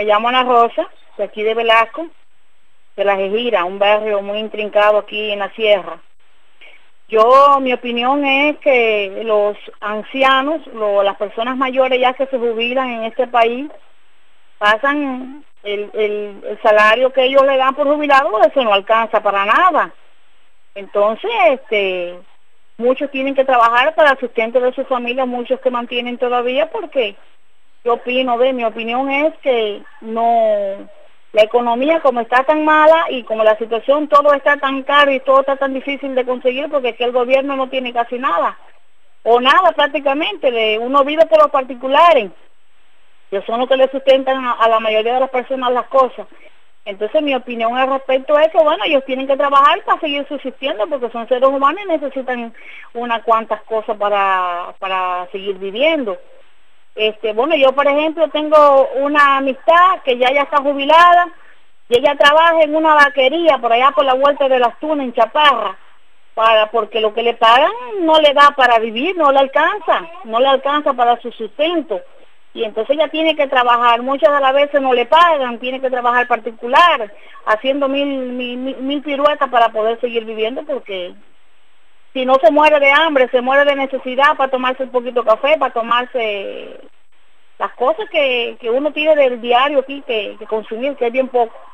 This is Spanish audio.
Me llamo Ana Rosa, de aquí de Velasco, de La Jejira, un barrio muy intrincado aquí en la sierra. Mi opinión es que los ancianos, las personas mayores ya que se jubilan en este país, pasan el salario que ellos le dan por jubilado, eso no alcanza para nada. Entonces, muchos tienen que trabajar para el sustento de su familia, muchos que mantienen todavía, porque mi opinión es que no, la economía como está tan mala y como la situación, todo está tan caro y todo está tan difícil de conseguir, porque es que el gobierno no tiene casi nada, o nada prácticamente, uno vive por los particulares, que son los que le sustentan a la mayoría de las personas las cosas. Entonces mi opinión al respecto es que, bueno, ellos tienen que trabajar para seguir subsistiendo, porque son seres humanos y necesitan unas cuantas cosas para seguir viviendo. Yo por ejemplo tengo una amistad que ya está jubilada y ella trabaja en una vaquería por allá por la Vuelta de las Tunas en Chaparra, porque lo que le pagan no le da para vivir, no le alcanza para su sustento, y entonces ella tiene que trabajar, muchas de las veces no le pagan, tiene que trabajar particular, haciendo mil piruetas para poder seguir viviendo, porque si no se muere de hambre, se muere de necesidad para tomarse un poquito de café, para tomarse las cosas que uno tiene del diario aquí que consumir, que es bien poco.